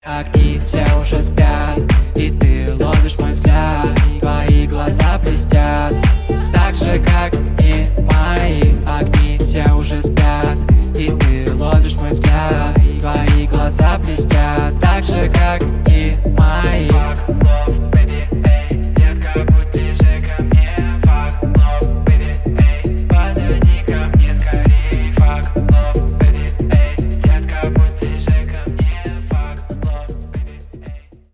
Огни все уже спят, и ты ловишь мой взгляд. Твои глаза блестят, так же, как и мои. Огни все уже спят, и ты ловишь мой взгляд. Твои глаза блестят, так же, как и мои.